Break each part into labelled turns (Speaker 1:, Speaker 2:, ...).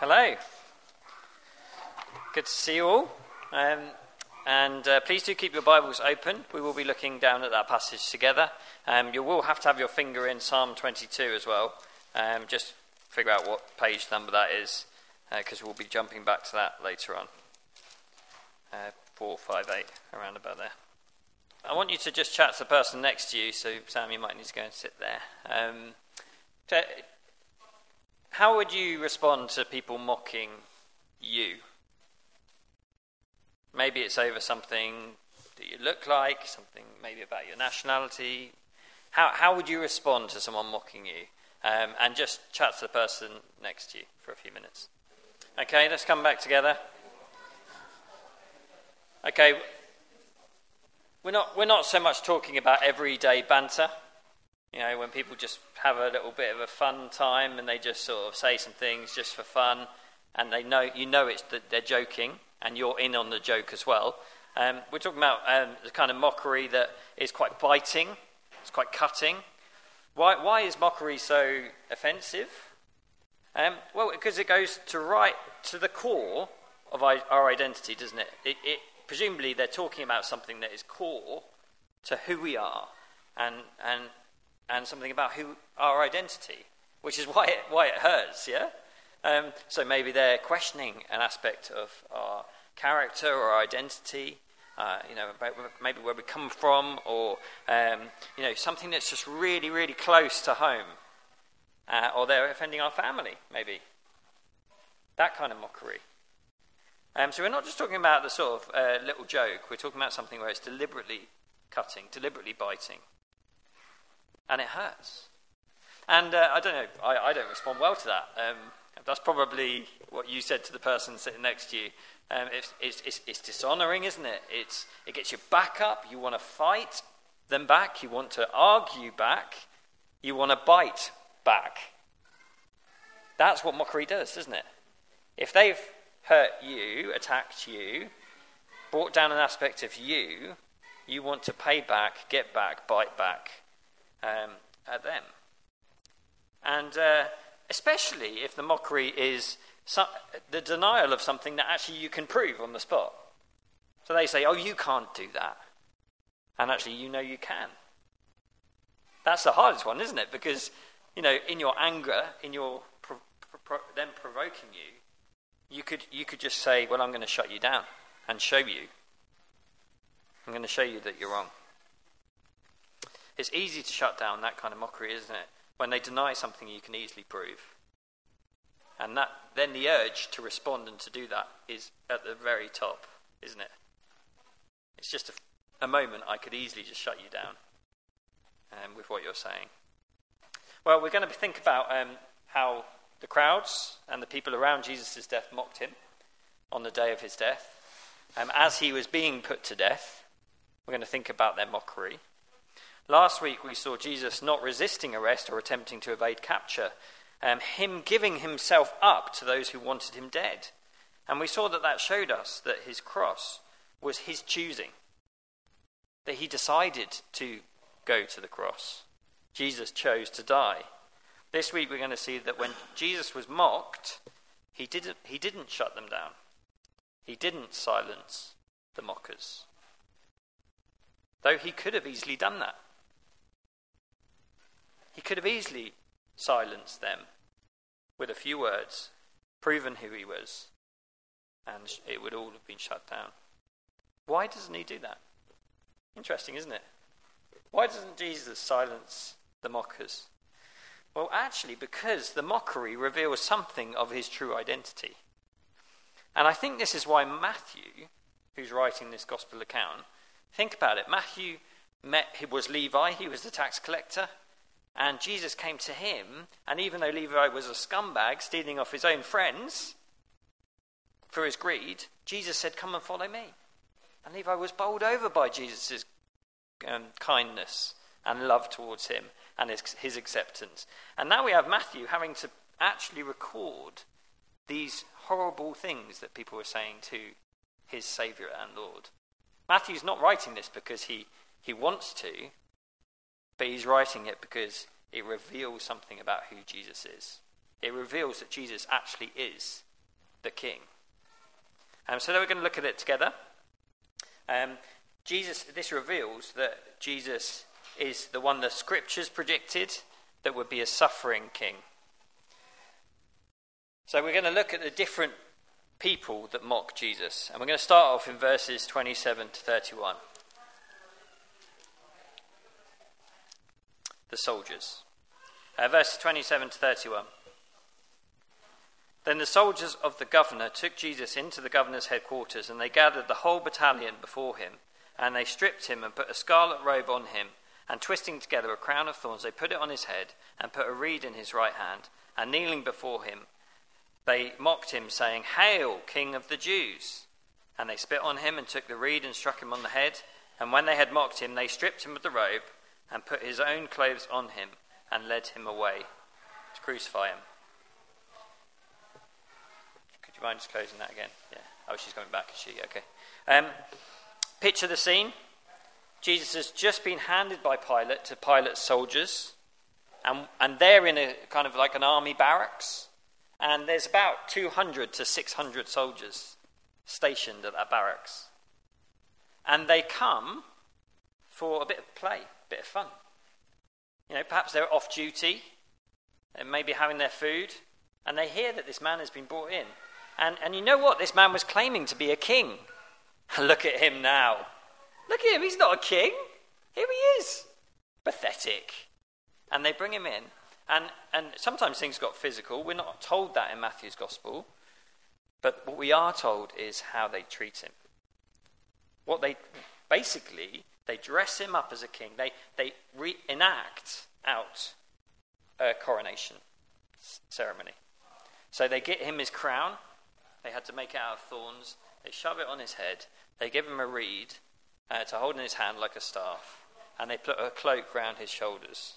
Speaker 1: Hello. Good to see you all. And please do keep your Bibles open. We will be looking down at that passage together. You will have to have your finger in Psalm 22 as well. Just figure out what page number that is, because we'll be jumping back to that later on. 458, around about there. I want you to just chat to the person next to you, so Sam, you might need to go and sit there. How would you respond to people mocking you? Maybe it's over something that you look like, something maybe about your nationality. How would you respond to someone mocking you? And just chat to the person next to you for a few minutes. Okay, let's come back together. Okay, we're not so much talking about everyday banter. You know, when people just have a little bit of a fun time and they just sort of say some things just for fun, and you know it's that they're joking, and you're in on the joke as well. We're talking about the kind of mockery that is quite biting, it's quite cutting. Why is mockery so offensive? Well, because it goes right to the core of our identity, doesn't it? Presumably they're talking about something that is core to who we are, and something about our identity, which is why it hurts, yeah? So maybe they're questioning an aspect of our character or our identity, about maybe where we come from, or something that's just really, really close to home, or they're offending our family, maybe. That kind of mockery. So we're not just talking about the sort of little joke. We're talking about something where it's deliberately cutting, deliberately biting. And it hurts. And I don't know, I don't respond well to that. That's probably what you said to the person sitting next to you. It's dishonouring, isn't it? It gets your back up. You want to fight them back. You want to argue back. You want to bite back. That's what mockery does, doesn't it? If they've hurt you, attacked you, brought down an aspect of you, you want to pay back, get back, bite back at them. And especially if the mockery is the denial of something that actually you can prove on the spot. So they say, oh, you can't do that. And actually, you know you can. That's the hardest one, isn't it? Because, in your anger, in your them provoking you could just say, well, I'm going to shut you down and show you. I'm going to show you that you're wrong. It's easy to shut down that kind of mockery, isn't it? When they deny something you can easily prove. And then the urge to respond and to do that is at the very top, isn't it? It's just a moment I could easily just shut you down with what you're saying. Well, we're going to think about how the crowds and the people around Jesus' death mocked him on the day of his death. As he was being put to death, we're going to think about their mockery. Last week we saw Jesus not resisting arrest or attempting to evade capture, him giving himself up to those who wanted him dead. And we saw that showed us that his cross was his choosing, that he decided to go to the cross. Jesus chose to die. This week we're going to see that when Jesus was mocked, he didn't shut them down. He didn't silence the mockers. Though he could have easily done that. He could have easily silenced them with a few words, proven who he was, and it would all have been shut down. Why doesn't he do that? Interesting, isn't it? Why doesn't Jesus silence the mockers? Well, actually, because the mockery reveals something of his true identity. And I think this is why Matthew, who's writing this gospel account, think about it. Matthew was Levi, he was the tax collector, and Jesus came to him, and even though Levi was a scumbag, stealing off his own friends for his greed, Jesus said, come and follow me. And Levi was bowled over by Jesus' kindness and love towards him and his acceptance. And now we have Matthew having to actually record these horrible things that people were saying to his Saviour and Lord. Matthew's not writing this because he wants to, but he's writing it because it reveals something about who Jesus is. It reveals that Jesus actually is the king. So we're going to look at it together. This reveals that Jesus is the one the scriptures predicted that would be a suffering king. So we're going to look at the different people that mock Jesus. And we're going to start off in verses 27 to 31. The soldiers. Verses 27 to 31. Then the soldiers of the governor took Jesus into the governor's headquarters, and they gathered the whole battalion before him. And they stripped him and put a scarlet robe on him, and twisting together a crown of thorns, they put it on his head and put a reed in his right hand. And kneeling before him, they mocked him, saying, "Hail, King of the Jews!" And they spit on him and took the reed and struck him on the head. And when they had mocked him, they stripped him of the robe and put his own clothes on him and led him away to crucify him. Could you mind just closing that again? Yeah. Oh, she's coming back, is she? Okay. Picture the scene. Jesus has just been handed by Pilate to Pilate's soldiers, and they're in a kind of like an army barracks, and there's about 200 to 600 soldiers stationed at that barracks. And they come for a bit of play, a bit of fun. You know, perhaps they're off duty, and maybe having their food, and they hear that this man has been brought in. And you know what? This man was claiming to be a king. Look at him now. Look at him, he's not a king. Here he is. Pathetic. And they bring him in. And sometimes things got physical. We're not told that in Matthew's gospel. But what we are told is how they treat him. They dress him up as a king. They reenact out a coronation ceremony. So they get him his crown. They had to make it out of thorns. They shove it on his head. They give him a reed to hold in his hand like a staff. And they put a cloak round his shoulders.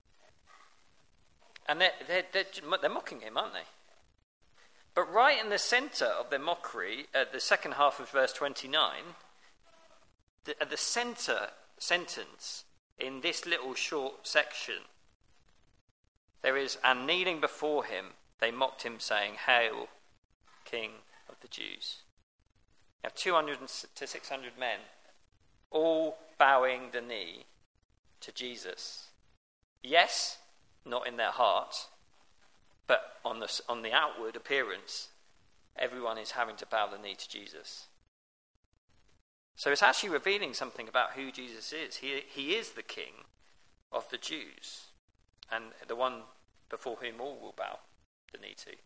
Speaker 1: And they're mocking him, aren't they? But right in the centre of their mockery, at the second half of verse 29, at the centre sentence in this little short section, there is, "And kneeling before him, they mocked him, saying, 'Hail, King of the Jews.'" You have 200 to 600 men all bowing the knee to Jesus. Yes, not in their heart, but on the outward appearance, everyone is having to bow the knee to Jesus. So it's actually revealing something about who Jesus is. He is the King of the Jews, and the one before whom all will bow the knee to.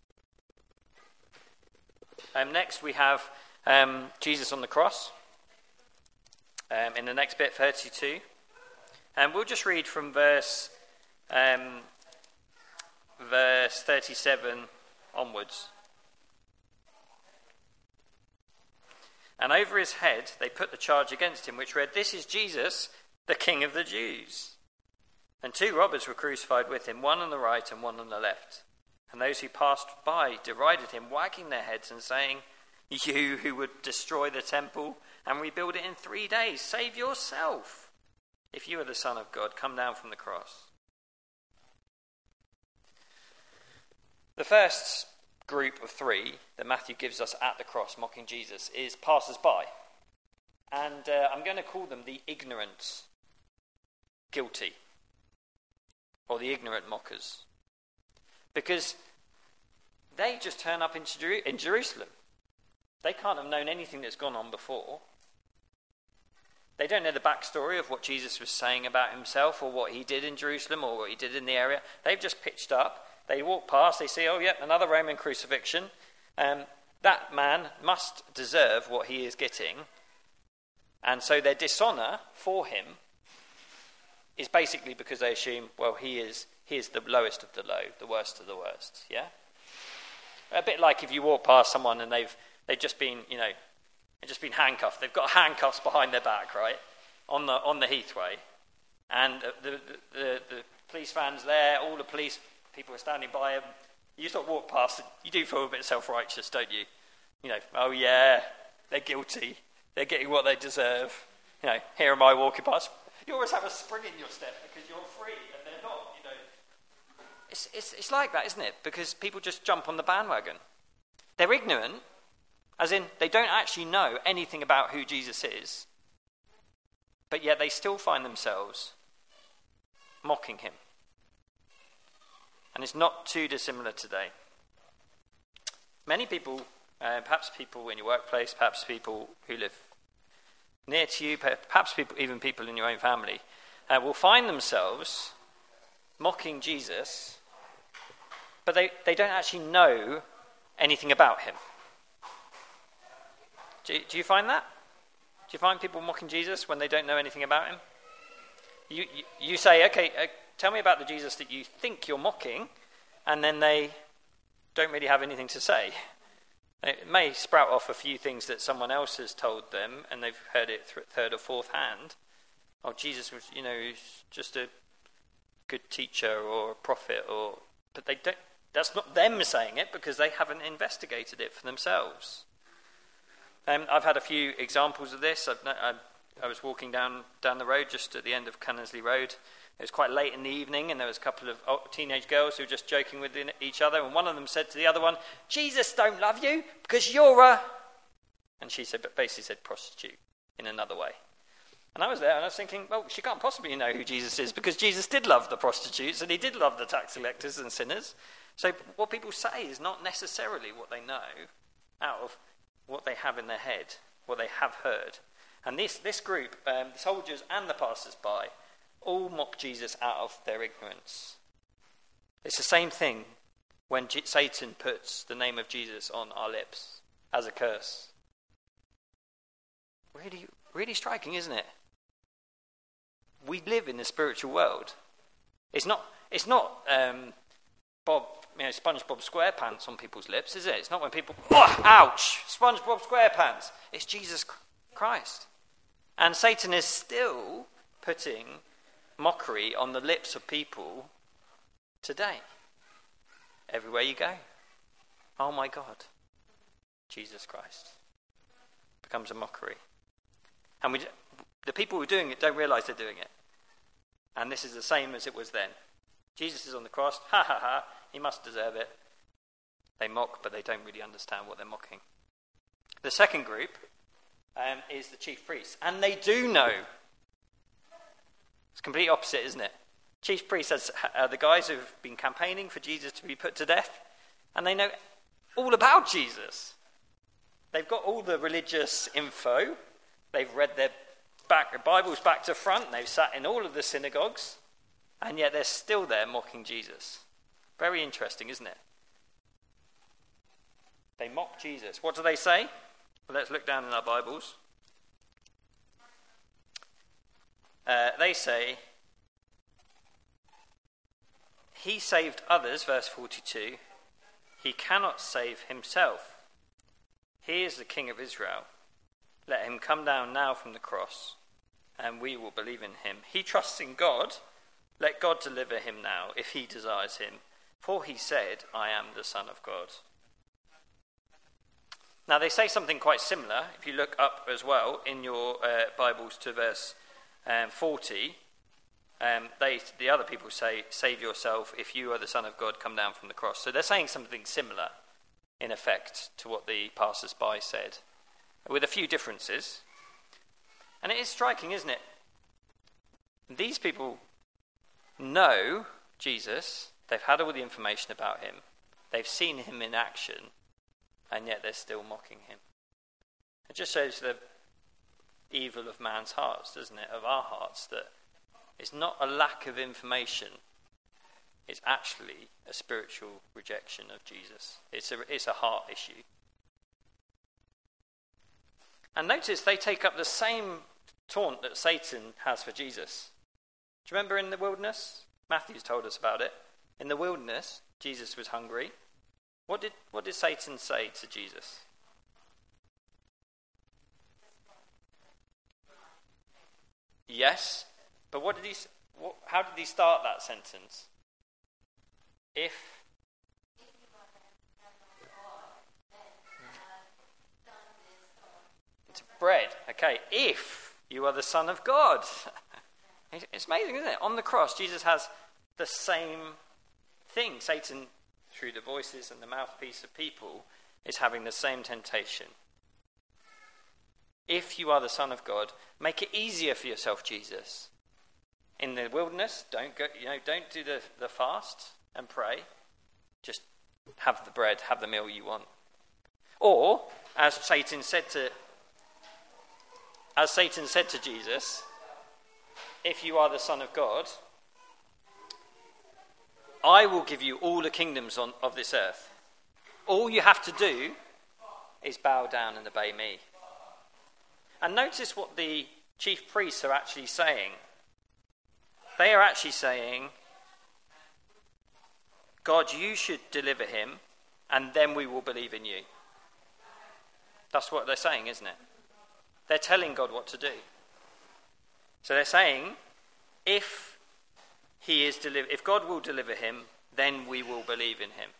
Speaker 1: Next we have Jesus on the cross. In the next bit, 32. And we'll just read from verse 37 onwards. "And over his head they put the charge against him, which read, 'This is Jesus, the King of the Jews.' And 2 robbers were crucified with him, one on the right and one on the left. And those who passed by derided him, wagging their heads and saying, 'You who would destroy the temple and rebuild it in 3 days, save yourself. If you are the Son of God, come down from the cross.'" The first group of 3 that Matthew gives us at the cross mocking Jesus is passers-by. And I'm going to call them the ignorant guilty, or the ignorant mockers. Because they just turn up in Jerusalem. They can't have known anything that's gone on before. They don't know the backstory of what Jesus was saying about himself, or what he did in Jerusalem, or what he did in the area. They've just pitched up. They walk past, they see, oh, yep, another Roman crucifixion. That man must deserve what he is getting. And so their dishonour for him is basically because they assume, well, he is the lowest of the low, the worst of the worst, yeah? A bit like if you walk past someone and they've just been, they've just been handcuffed. They've got handcuffs behind their back, right, on the Heathway. And the police van's there, all the police people are standing by them. You sort of walk past, you do feel a bit self-righteous, don't you? Oh yeah, they're guilty. They're getting what they deserve. Here am I walking past. You always have a spring in your step because you're free and they're not, It's like that, isn't it? Because people just jump on the bandwagon. They're ignorant, as in they don't actually know anything about who Jesus is, but yet they still find themselves mocking him. And it's not too dissimilar today. Many people, perhaps people in your workplace, perhaps people who live near to you, perhaps even people in your own family, will find themselves mocking Jesus, but they don't actually know anything about him. Do you find that? Do you find people mocking Jesus when they don't know anything about him? You say, okay, tell me about the Jesus that you think you're mocking, and then they don't really have anything to say. It may sprout off a few things that someone else has told them, and they've heard it third or fourth hand. Oh, Jesus was, he's just a good teacher or a prophet, but they don't. That's not them saying it because they haven't investigated it for themselves. I've had a few examples of this. I was walking down the road just at the end of Cunninsley Road. It was quite late in the evening, and there was a couple of teenage girls who were just joking with each other, and one of them said to the other one, "Jesus don't love you because you're a..." And she basically said prostitute in another way. And I was there, and I was thinking, well, she can't possibly know who Jesus is because Jesus did love the prostitutes, and he did love the tax collectors and sinners. So what people say is not necessarily what they know out of what they have in their head, what they have heard. And this group, the soldiers and the passers-by, all mock Jesus out of their ignorance. It's the same thing when Satan puts the name of Jesus on our lips as a curse. Really, really striking, isn't it? We live in the spiritual world. It's not SpongeBob SquarePants on people's lips, is it? It's not when people, ouch, SpongeBob SquarePants. It's Jesus Christ. And Satan is still putting mockery on the lips of people today. Everywhere you go. Oh my God. Jesus Christ. Becomes a mockery. And the people who are doing it don't realize they're doing it. And this is the same as it was then. Jesus is on the cross. Ha ha ha. He must deserve it. They mock, but they don't really understand what they're mocking. The second group is the chief priests. And they do know. It's complete opposite, isn't it? Chief priests are the guys who've been campaigning for Jesus to be put to death. And they know all about Jesus. They've got all the religious info. They've read their Bibles back to front. They've sat in all of the synagogues. And yet they're still there mocking Jesus. Very interesting, isn't it? They mock Jesus. What do they say? Well, let's look down in our Bibles. They say, he saved others, verse 42. He cannot save himself. He is the King of Israel. Let him come down now from the cross, and we will believe in him. He trusts in God. Let God deliver him now, if he desires him. For he said, I am the Son of God. Now they say something quite similar. If you look up as well in your Bibles to verse 40, the other people say, save yourself, if you are the Son of God, come down from the cross. So they're saying something similar, in effect, to what the passers-by said, with a few differences. And it is striking, isn't it? These people know Jesus. They've had all the information about him. They've seen him in action, and yet they're still mocking him. It just shows the evil of man's hearts, doesn't it? Of our hearts, that it's not a lack of information. It's actually a spiritual rejection of Jesus. It's a heart issue. And notice they take up the same taunt that Satan has for Jesus. Do you remember in the wilderness? Matthew's told us about it. In the wilderness, Jesus was hungry. What did Satan say to Jesus? Yes, but how did he start that sentence? If it's bread, okay. If you are the Son of God, it's amazing, isn't it? On the cross, Jesus has the same thing. Satan, through the voices and the mouthpiece of people, is having the same temptation. If you are the Son of God, make it easier for yourself, Jesus. In the wilderness, don't do the fast and pray. Just have the bread, have the meal you want. Or, as Satan said to Jesus, if you are the Son of God, I will give you all the kingdoms of this earth. All you have to do is bow down and obey me. And notice what the chief priests are actually saying. They are actually saying, God, you should deliver him, and then we will believe in you. That's what they're saying, isn't it? They're telling God what to do. So they're saying, if God will deliver him, then we will believe in him.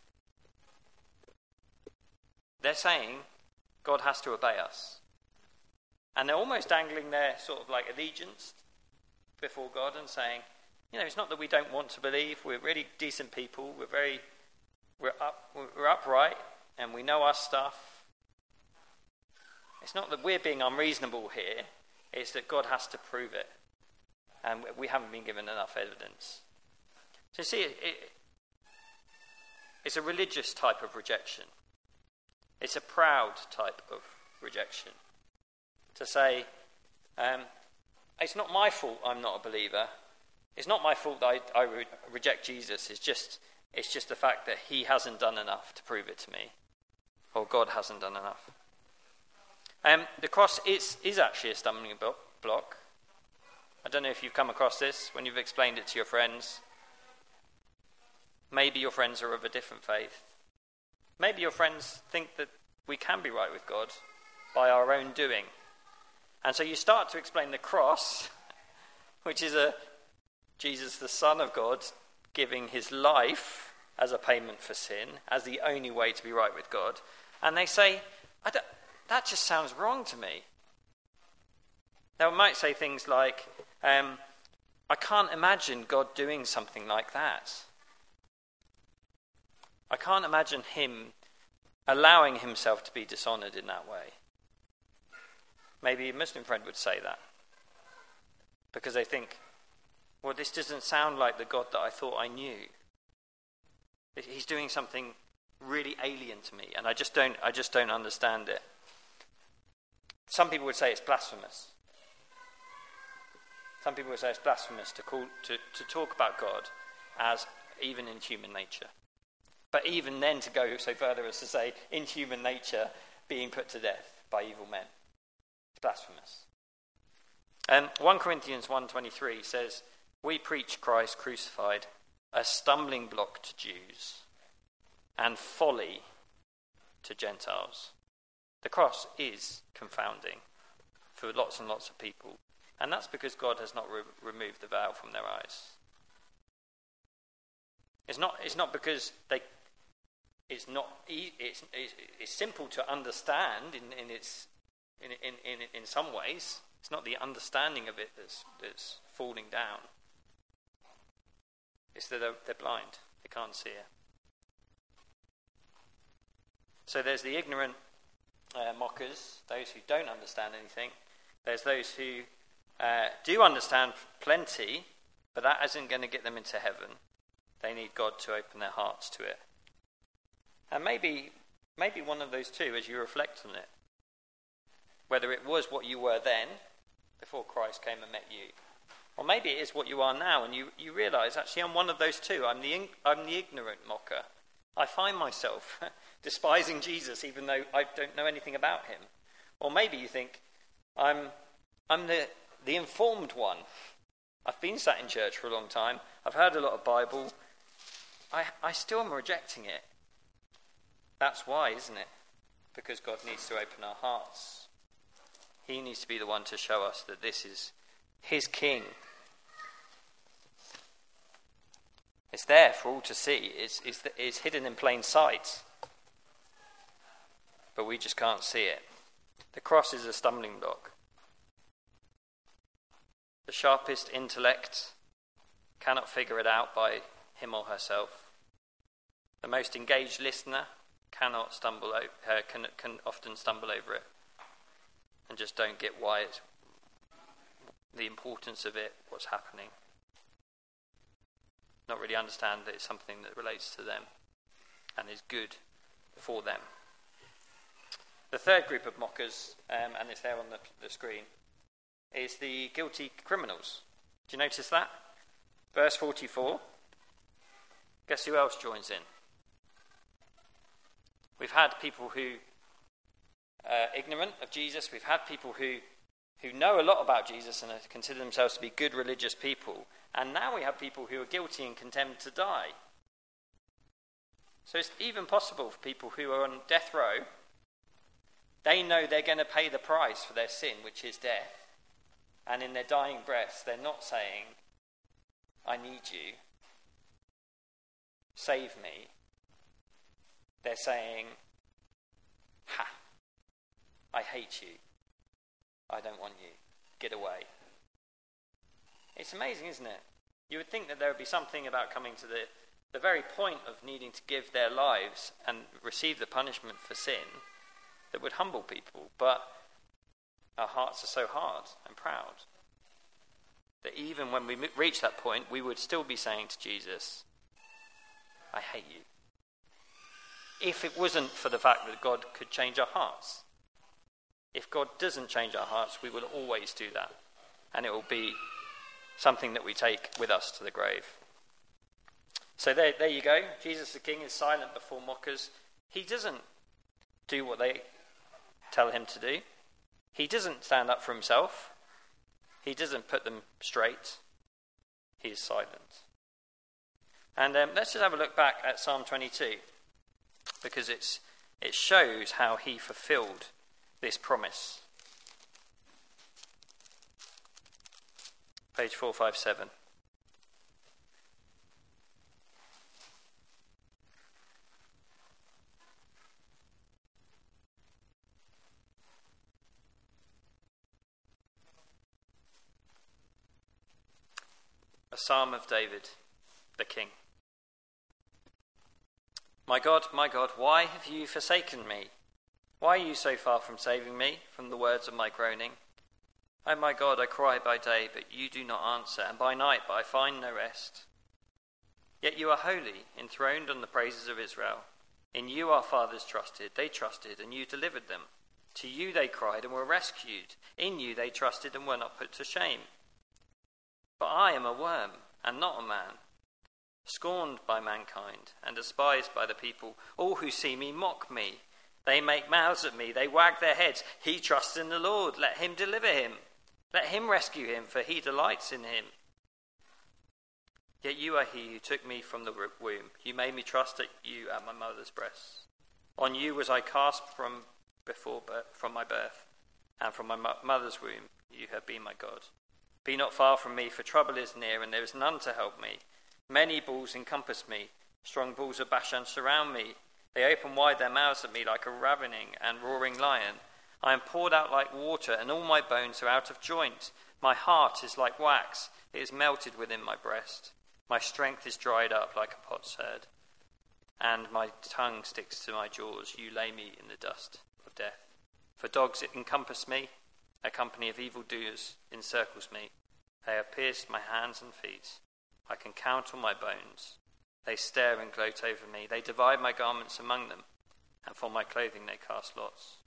Speaker 1: They're saying God has to obey us. And they're almost dangling their sort of like allegiance before God and saying, it's not that we don't want to believe. We're really decent people. We're upright, and we know our stuff. It's not that we're being unreasonable here. It's that God has to prove it. And we haven't been given enough evidence. So you see, it's a religious type of rejection. It's a proud type of rejection. To say, it's not my fault I'm not a believer. It's not my fault that I reject Jesus. It's just the fact that he hasn't done enough to prove it to me. Or God hasn't done enough. The cross is actually a stumbling block. I don't know if you've come across this when you've explained it to your friends. Maybe your friends are of a different faith. Maybe your friends think that we can be right with God by our own doing. And so you start to explain the cross, which is Jesus, the Son of God, giving his life as a payment for sin, as the only way to be right with God. And they say, that just sounds wrong to me. They might say things like, I can't imagine God doing something like that. I can't imagine him allowing himself to be dishonoured in that way. Maybe a Muslim friend would say that. Because they think, well, this doesn't sound like the God that I thought I knew. He's doing something really alien to me, and I just don't understand it. Some people would say it's blasphemous. Some people would say it's blasphemous to talk about God as even in human nature. But even then to go so further as to say in human nature being put to death by evil men. It's blasphemous. 1 Corinthians 1:23 says, we preach Christ crucified, a stumbling block to Jews and folly to Gentiles. The cross is confounding for lots and lots of people. And that's because God has not removed the veil from their eyes. It's not because it's simple to understand in some ways. It's not the understanding of it that's falling down. It's that they're blind. They can't see it. So there's the ignorant mockers, those who don't understand anything. There's those who do understand plenty, but that isn't going to get them into heaven. They need God to open their hearts to it. And maybe one of those two, as you reflect on it, whether it was what you were then, before Christ came and met you, or maybe it is what you are now, and you realise, actually, I'm one of those two. I'm the ignorant mocker. I find myself despising Jesus, even though I don't know anything about him. Or maybe you think, I'm the informed one. I've been sat in church for a long time. I've heard a lot of Bible. I still am rejecting it. That's why, isn't it? Because God needs to open our hearts. He needs to be the one to show us that this is his king. It's there for all to see. It's hidden in plain sight. But we just can't see it. The cross is a stumbling block. The sharpest intellect cannot figure it out by him or herself. The most engaged listener can often stumble over it and just don't get why it's the importance of it, what's happening. Not really understand that it's something that relates to them and is good for them. The third group of mockers, and it's there on the screen, is the guilty criminals. Do you notice that? Verse 44. Guess who else joins in? We've had people who are ignorant of Jesus. We've had people who know a lot about Jesus and consider themselves to be good religious people. And now we have people who are guilty and condemned to die. So it's even possible for people who are on death row. They know they're going to pay the price for their sin, which is death. And in their dying breaths, they're not saying, I need you. Save me. They're saying, ha, I hate you. I don't want you. Get away. It's amazing, isn't it? You would think that there would be something about coming to the very point of needing to give their lives and receive the punishment for sin that would humble people. But our hearts are so hard and proud that even when we reach that point, we would still be saying to Jesus, I hate you. If it wasn't for the fact that God could change our hearts. If God doesn't change our hearts, we will always do that. And it will be something that we take with us to the grave. So there you go. Jesus the King is silent before mockers. He doesn't do what they tell him to do. He doesn't stand up for himself. He doesn't put them straight. He is silent. And let's just have a look back at Psalm 22, because it shows how he fulfilled this promise. Page 457. A psalm of David, the king. My God, why have you forsaken me? Why are you so far from saving me from the words of my groaning? Oh my God, I cry by day, but you do not answer, and by night, but I find no rest. Yet you are holy, enthroned on the praises of Israel. In you our fathers trusted, they trusted, and you delivered them. To you they cried and were rescued. In you they trusted and were not put to shame. But I am a worm and not a man, scorned by mankind and despised by the people. All who see me mock me. They make mouths at me, they wag their heads. He trusts in the Lord, let him deliver him. Let him rescue him, for he delights in him. Yet you are he who took me from the womb. You made me trust at you at my mother's breast. On you was I cast from my birth, and from my mother's womb you have been my God. Be not far from me, for trouble is near, and there is none to help me. Many bulls encompass me. Strong bulls of Bashan surround me. They open wide their mouths at me like a ravening and roaring lion. I am poured out like water, and all my bones are out of joint. My heart is like wax. It is melted within my breast. My strength is dried up like a potsherd, and my tongue sticks to my jaws. You lay me in the dust of death. For dogs encompass me. A company of evildoers encircles me. They have pierced my hands and feet. I can count all my bones. They stare and gloat over me. They divide my garments among them, and for my clothing they cast lots.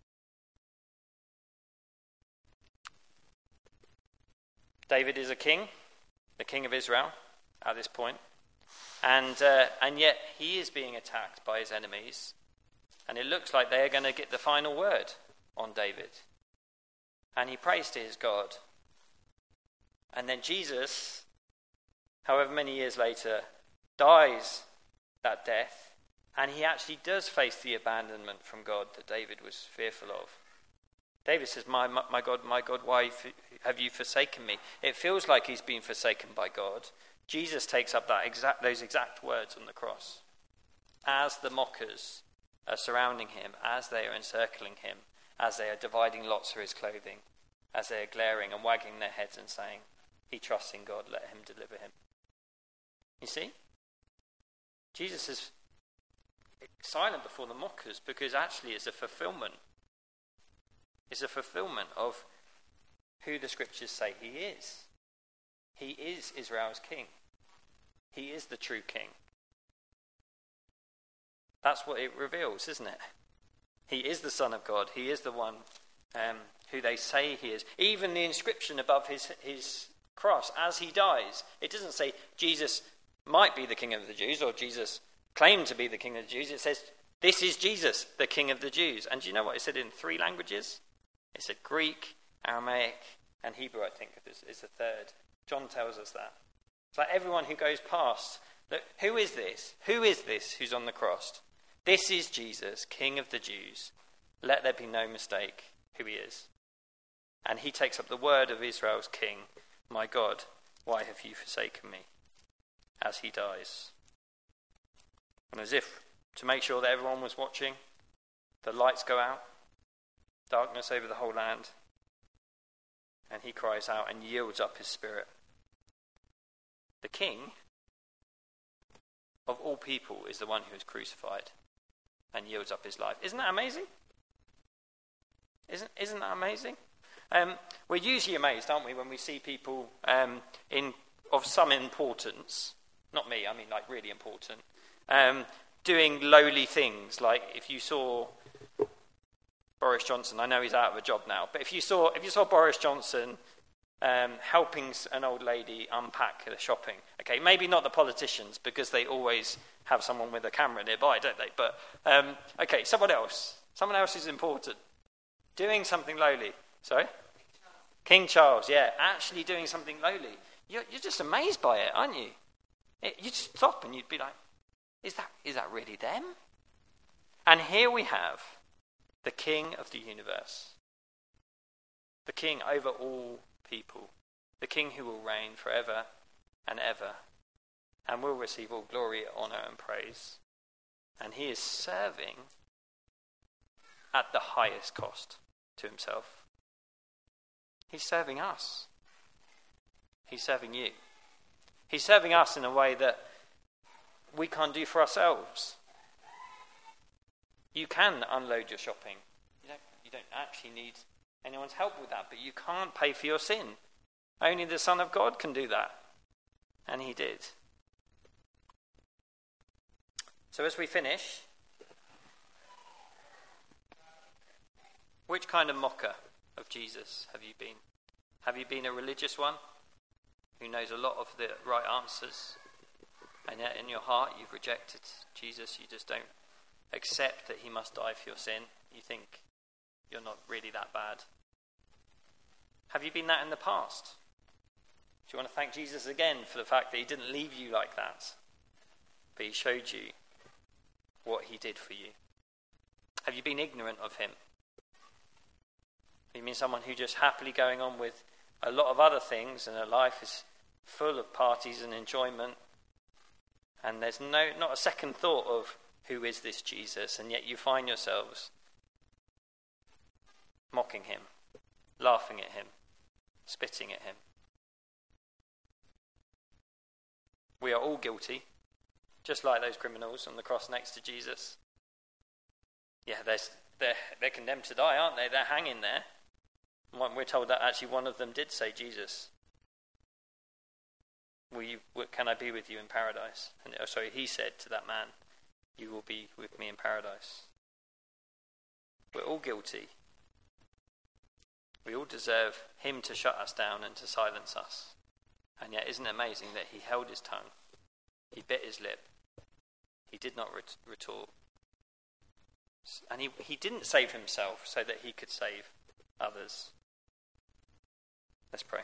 Speaker 1: David is a king, the king of Israel at this point, and yet he is being attacked by his enemies, and it looks like they are going to get the final word on David. And he prays to his God. And then Jesus, however many years later, dies that death, and he actually does face the abandonment from God that David was fearful of. David says, my God, why have you forsaken me? It feels like he's been forsaken by God. Jesus takes up those exact words on the cross. As the mockers are surrounding him, as they are encircling him, as they are dividing lots for his clothing, as they are glaring and wagging their heads and saying, he trusts in God, let him deliver him. You see? Jesus is silent before the mockers, because actually it's a fulfillment. It's a fulfillment of who the scriptures say he is. He is Israel's king. He is the true king. That's what it reveals, isn't it? He is the Son of God. He is the one who they say he is. Even the inscription above his cross, as he dies, it doesn't say Jesus might be the King of the Jews or Jesus claimed to be the King of the Jews. It says, this is Jesus, the King of the Jews. And do you know what it said in 3 languages? It said Greek, Aramaic, and Hebrew, I think, is the third. John tells us that. It's like everyone who goes past, look, who is this? Who is this who's on the cross? This is Jesus, King of the Jews. Let there be no mistake who he is. And he takes up the word of Israel's king. My God, why have you forsaken me? As he dies. And as if to make sure that everyone was watching, the lights go out, darkness over the whole land, and he cries out and yields up his spirit. The king of all people is the one who is crucified and yields up his life. Isn't that amazing? Isn't that amazing? We're usually amazed, aren't we, when we see people of some importance, not me, I mean like really important, doing lowly things. Like if you saw Boris Johnson, I know he's out of a job now, but if you saw Boris Johnson helping an old lady unpack the shopping, okay, maybe not the politicians because they always have someone with a camera nearby, don't they? But okay, someone else is important, doing something lowly. Sorry, King Charles, yeah, actually doing something lowly. You're just amazed by it, aren't you? You just stop and you'd be like, is that really them? And here we have the King of the universe, the King over all people, the King who will reign forever and ever and will receive all glory, honour and praise. And he is serving at the highest cost to himself. He's serving us. He's serving you. He's serving us in a way that we can't do for ourselves. You can unload your shopping. You don't actually need anyone's help with that, but you can't pay for your sin. Only the Son of God can do that. And he did. So as we finish, which kind of mocker of Jesus have you been? Have you been a religious one who knows a lot of the right answers, and yet in your heart you've rejected Jesus? You just don't accept that he must die for your sin. You think you're not really that bad. Have you been that in the past? Do you want to thank Jesus again for the fact that he didn't leave you like that, but he showed you what he did for you? Have you been ignorant of him? You mean someone who just happily going on with a lot of other things, and her life is full of parties and enjoyment, and there's not a second thought of who is this Jesus, and yet you find yourselves mocking him, laughing at him, spitting at him. We are all guilty, just like those criminals on the cross next to Jesus. Yeah, they're condemned to die, aren't they? They're hanging there. We're told that actually one of them did say, Jesus, can I be with you in paradise? And he said to that man, you will be with me in paradise. We're all guilty. We all deserve him to shut us down and to silence us. And yet isn't it amazing that he held his tongue? He bit his lip. He did not retort. And he didn't save himself so that he could save others. Let's pray.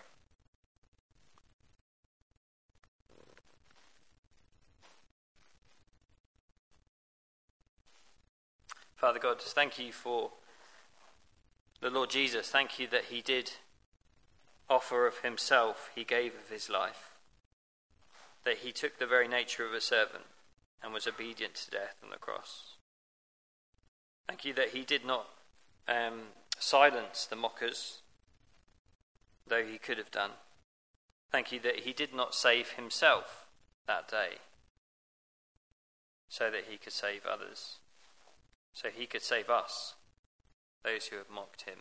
Speaker 1: Father God, thank you for the Lord Jesus. Thank you that he did offer of himself, he gave of his life, that he took the very nature of a servant and was obedient to death on the cross. Thank you that he did not silence the mockers, though he could have done. Thank you that he did not save himself that day, so that he could save others, so he could save us, those who have mocked him.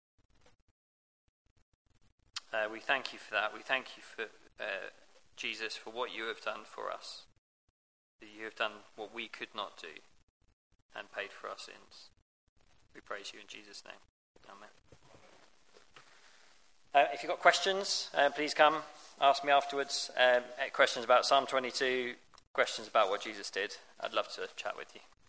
Speaker 1: We thank you for that. We thank you for Jesus, for what you have done for us. That you have done what we could not do and paid for our sins. We praise you in Jesus' name. Amen. If you've got questions, please come, ask me afterwards. Questions about Psalm 22, questions about what Jesus did. I'd love to chat with you.